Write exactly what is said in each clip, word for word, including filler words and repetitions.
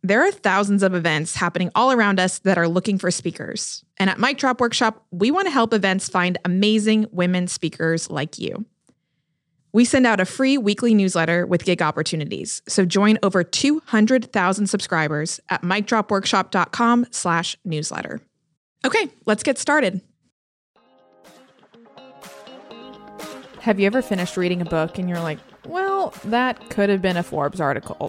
There are thousands of events happening all around us that are looking for speakers. And at Mic Drop Workshop, we want to help events find amazing women speakers like you. We send out a free weekly newsletter with gig opportunities. So join over two hundred thousand subscribers at micdropworkshop.com slash newsletter. Okay, let's get started. Have you ever finished reading a book and you're like, well, that could have been a Forbes article?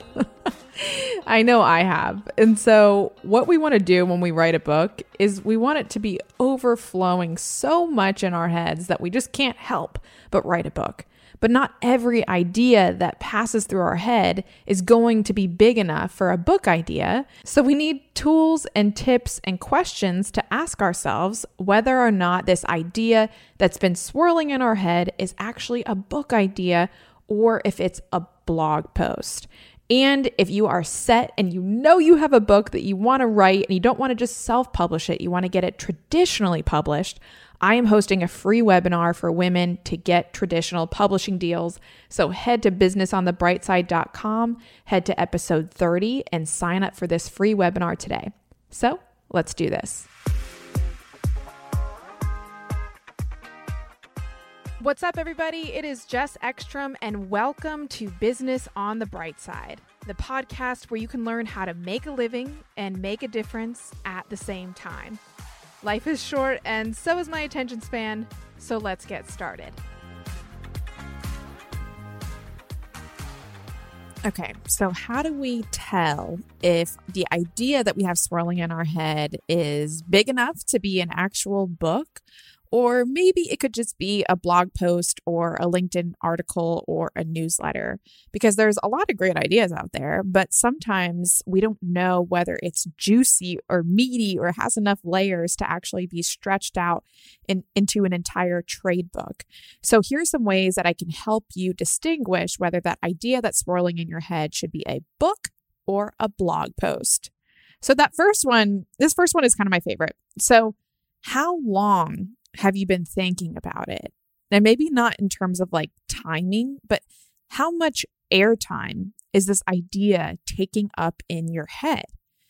I know I have. And so what we want to do when we write a book is we want it to be overflowing so much in our heads that we just can't help but write a book. But not every idea that passes through our head is going to be big enough for a book idea. So we need tools and tips and questions to ask ourselves whether or not this idea that's been swirling in our head is actually a book idea or if it's a blog post. And if you are set and you know you have a book that you want to write and you don't want to just self-publish it, you want to get it traditionally published, I am hosting a free webinar for women to get traditional publishing deals. So head to business on the bright side dot com, head to episode thirty, and sign up for this free webinar today. So let's do this. What's up, everybody? It is Jess Ekstrom, and welcome to Business on the Bright Side, the podcast where you can learn how to make a living and make a difference at the same time. Life is short, and so is my attention span, so let's get started. Okay, so how do we tell if the idea that we have swirling in our head is big enough to be an actual book? Or maybe it could just be a blog post or a LinkedIn article or a newsletter, because there's a lot of great ideas out there, but sometimes we don't know whether it's juicy or meaty or has enough layers to actually be stretched out in, into an entire trade book. So here's some ways that I can help you distinguish whether that idea that's swirling in your head should be a book or a blog post. So that first one, this first one is kind of my favorite. So how long have you been thinking about it? And maybe not in terms of like timing, but how much airtime is this idea taking up in your head?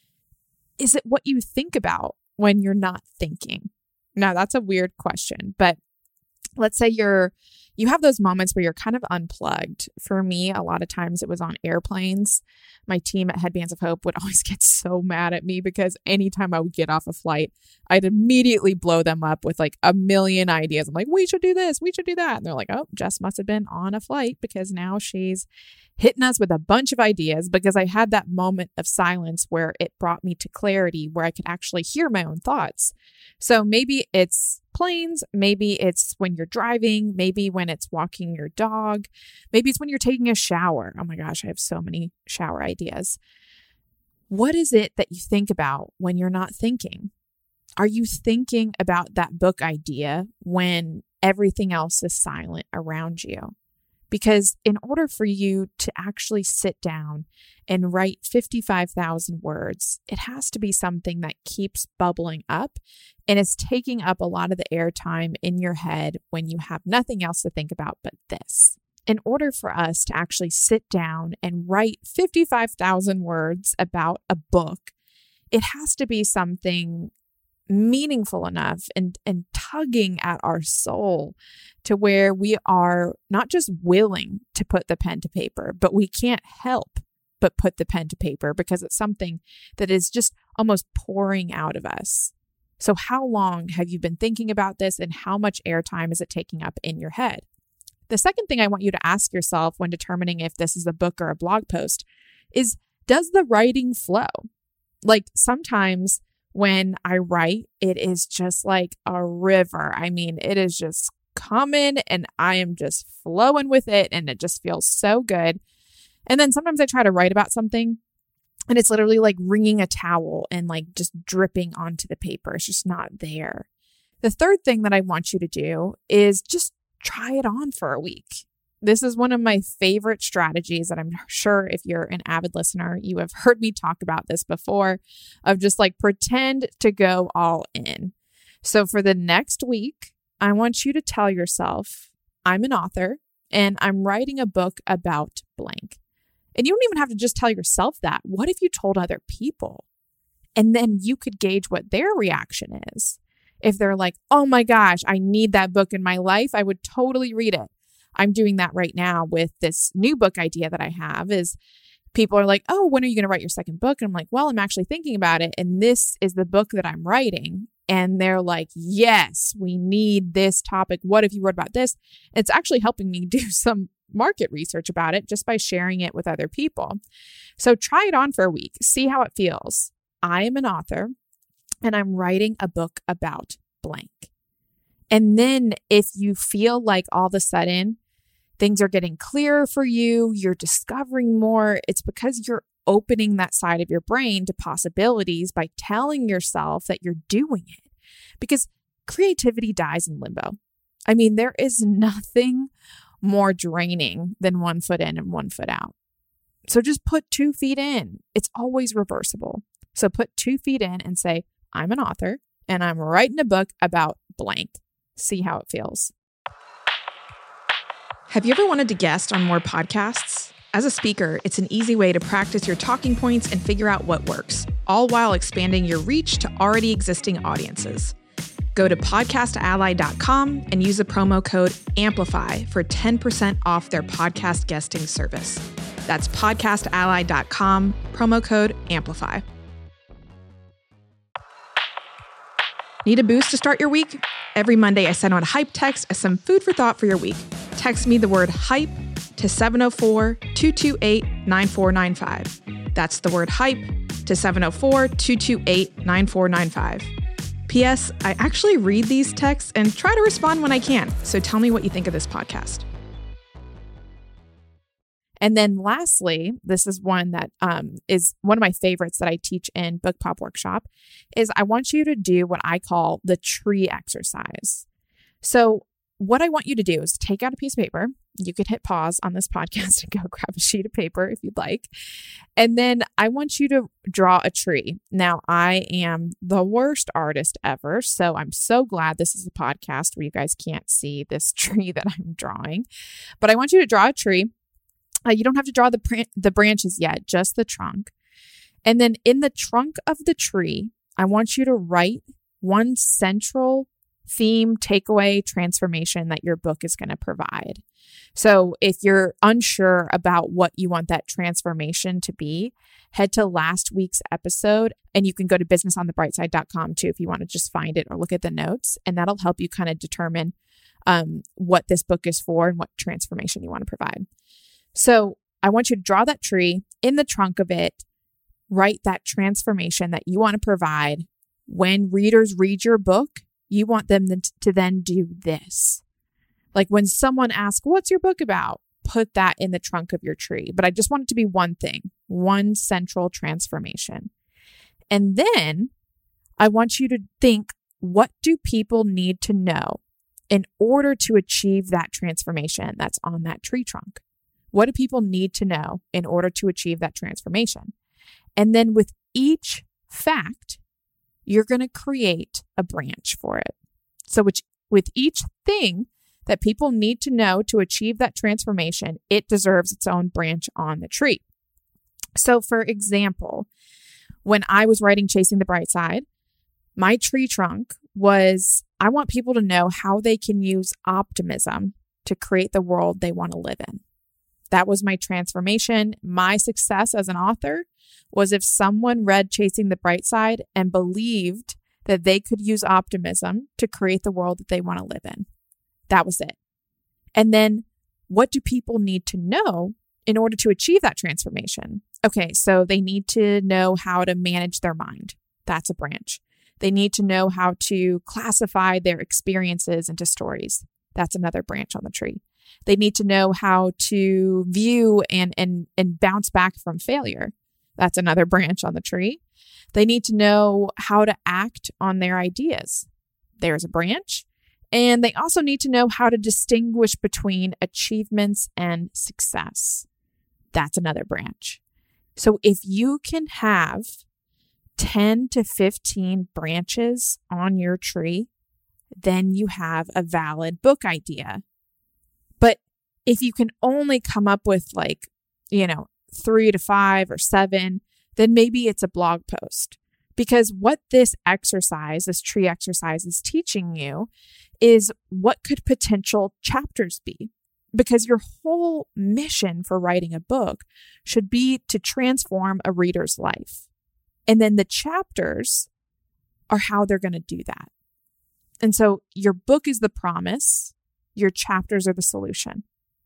Is it what you think about when you're not thinking? Now, that's a weird question, but let's say you're you have those moments where you're kind of unplugged. For me, a lot of times it was on airplanes. My team at Headbands of Hope would always get so mad at me because anytime I would get off a flight, I'd immediately blow them up with like a million ideas. I'm like, we should do this, we should do that. And they're like, oh, Jess must have been on a flight because now she's hitting us with a bunch of ideas, because I had that moment of silence where it brought me to clarity, where I could actually hear my own thoughts. So maybe it's planes, maybe it's when you're driving, maybe when it's walking your dog, maybe it's when you're taking a shower. Oh my gosh, I have so many shower ideas. What is it that you think about when you're not thinking? Are you thinking about that book idea when everything else is silent around you? Because in order for you to actually sit down and write fifty-five thousand words, it has to be something that keeps bubbling up and is taking up a lot of the airtime in your head when you have nothing else to think about but this. In order for us to actually sit down and write fifty-five thousand words about a book, it has to be something meaningful enough and, and tugging at our soul to where we are not just willing to put the pen to paper, but we can't help but put the pen to paper because it's something that is just almost pouring out of us. So how long have you been thinking about this, and how much airtime is it taking up in your head? The second thing I want you to ask yourself when determining if this is a book or a blog post is, does the writing flow? Like sometimes when I write, it is just like a river. I mean, it is just coming and I am just flowing with it and it just feels so good. And then sometimes I try to write about something and it's literally like wringing a towel and like just dripping onto the paper. It's just not there. The third thing that I want you to do is just try it on for a week. This is one of my favorite strategies that I'm sure if you're an avid listener, you have heard me talk about this before, of just like pretend to go all in. So for the next week, I want you to tell yourself, I'm an author and I'm writing a book about blank. And you don't even have to just tell yourself that. What if you told other people? And then you could gauge what their reaction is. If they're like, oh my gosh, I need that book in my life, I would totally read it. I'm doing that right now with this new book idea that I have is people are like, oh, when are you going to write your second book? And I'm like, well, I'm actually thinking about it. And this is the book that I'm writing. And they're like, yes, we need this topic. What if you wrote about this? It's actually helping me do some market research about it just by sharing it with other people. So try it on for a week. See how it feels. I am an author and I'm writing a book about blank. And then if you feel like all of a sudden things are getting clearer for you, you're discovering more, it's because you're opening that side of your brain to possibilities by telling yourself that you're doing it. Because creativity dies in limbo. I mean, there is nothing more draining than one foot in and one foot out. So just put two feet in. It's always reversible. So put two feet in and say, I'm an author and I'm writing a book about blank. See how it feels. Have you ever wanted to guest on more podcasts? As a speaker, it's an easy way to practice your talking points and figure out what works, all while expanding your reach to already existing audiences. Go to podcast ally dot com and use the promo code AMPLIFY for ten percent off their podcast guesting service. That's podcast ally dot com, promo code AMPLIFY. Need a boost to start your week? Every Monday, I send out a hype text as some food for thought for your week. Text me the word hype to seven oh four, two two eight, nine four nine five. That's the word hype to seven oh four, two two eight, nine four nine five. P S. I actually read these texts and try to respond when I can. So tell me what you think of this podcast. And then lastly, this is one that um, is one of my favorites that I teach in Book Pop Workshop, is I want you to do what I call the tree exercise. So what I want you to do is take out a piece of paper. You could hit pause on this podcast and go grab a sheet of paper if you'd like. And then I want you to draw a tree. Now, I am the worst artist ever, so I'm so glad this is a podcast where you guys can't see this tree that I'm drawing. But I want you to draw a tree. Uh, you don't have to draw the pr- the branches yet, just the trunk. And then in the trunk of the tree, I want you to write one central theme, takeaway, transformation that your book is going to provide. So if you're unsure about what you want that transformation to be, head to last week's episode, and you can go to business on the bright side dot com too if you want to just find it or look at the notes, and that'll help you kind of determine um, what this book is for and what transformation you want to provide. So I want you to draw that tree. In the trunk of it, write that transformation that you want to provide. When readers read your book, you want them to then do this. Like when someone asks, what's your book about? Put that in the trunk of your tree. But I just want it to be one thing, one central transformation. And then I want you to think, what do people need to know in order to achieve that transformation that's on that tree trunk? What do people need to know in order to achieve that transformation? And then with each fact, you're going to create a branch for it. So which, with each thing that people need to know to achieve that transformation, it deserves its own branch on the tree. So for example, when I was writing Chasing the Bright Side, my tree trunk was, I want people to know how they can use optimism to create the world they want to live in. That was my transformation. My success as an author was if someone read Chasing the Bright Side and believed that they could use optimism to create the world that they want to live in. That was it. And then what do people need to know in order to achieve that transformation? Okay, so they need to know how to manage their mind. That's a branch. They need to know how to classify their experiences into stories. That's another branch on the tree. They need to know how to view and, and, and bounce back from failure. That's another branch on the tree. They need to know how to act on their ideas. There's a branch. And they also need to know how to distinguish between achievements and success. That's another branch. So if you can have ten to fifteen branches on your tree, then you have a valid book idea. But if you can only come up with like, you know, three to five or seven, then maybe it's a blog post. Because what this exercise, this tree exercise is teaching you is what could potential chapters be. Because your whole mission for writing a book should be to transform a reader's life. And then the chapters are how they're going to do that. And so your book is the promise, your chapters are the solution.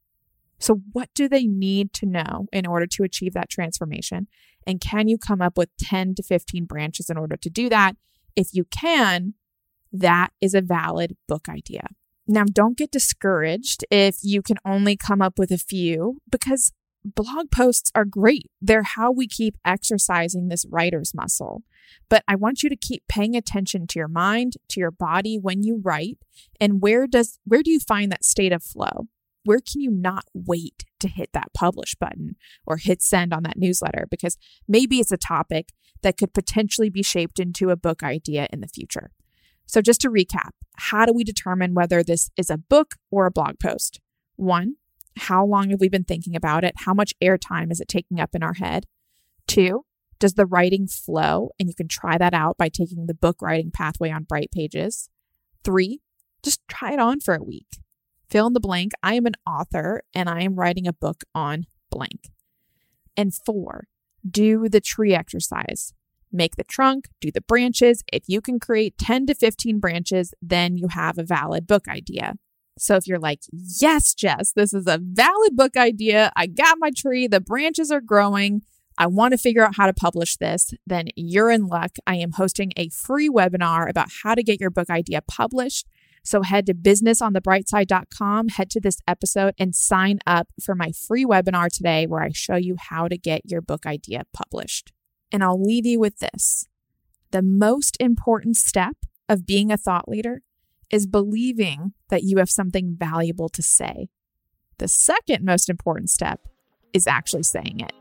So what do they need to know in order to achieve that transformation? And can you come up with ten to fifteen branches in order to do that? If you can, that is a valid book idea. Now, don't get discouraged if you can only come up with a few, because blog posts are great. They're how we keep exercising this writer's muscle. But I want you to keep paying attention to your mind, to your body when you write, and where does where do you find that state of flow? Where can you not wait to hit that publish button or hit send on that newsletter? Because maybe it's a topic that could potentially be shaped into a book idea in the future. So just to recap, how do we determine whether this is a book or a blog post? One, how long have we been thinking about it? How much airtime is it taking up in our head? Two, does the writing flow? And you can try that out by taking the book writing pathway on Bright Pages. Three, just try it on for a week. Fill in the blank. I am an author and I am writing a book on blank. And four, do the tree exercise. Make the trunk, do the branches. If you can create ten to fifteen branches, then you have a valid book idea. So if you're like, yes, Jess, this is a valid book idea. I got my tree. The branches are growing. I want to figure out how to publish this. Then you're in luck. I am hosting a free webinar about how to get your book idea published. So head to business on the bright side dot com, head to this episode and sign up for my free webinar today where I show you how to get your book idea published. And I'll leave you with this. The most important step of being a thought leader is believing that you have something valuable to say. The second most important step is actually saying it.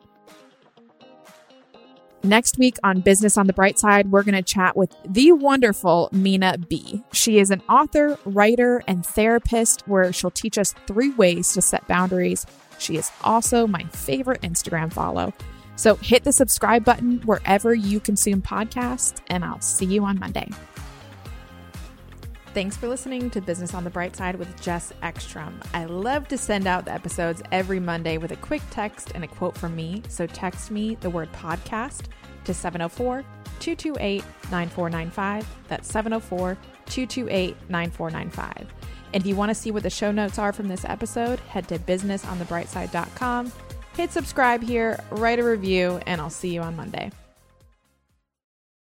Next week on Business on the Bright Side, we're going to chat with the wonderful Mina B. She is an author, writer, and therapist where she'll teach us three ways to set boundaries. She is also my favorite Instagram follow. So hit the subscribe button wherever you consume podcasts, and I'll see you on Monday. Thanks for listening to Business on the Bright Side with Jess Ekstrom. I love to send out the episodes every Monday with a quick text and a quote from me. So text me the word podcast to seven oh four, two two eight, nine four nine five. That's seven oh four, two two eight, nine four nine five. And if you want to see what the show notes are from this episode, head to business on the bright side dot com. Hit subscribe here, write a review, and I'll see you on Monday.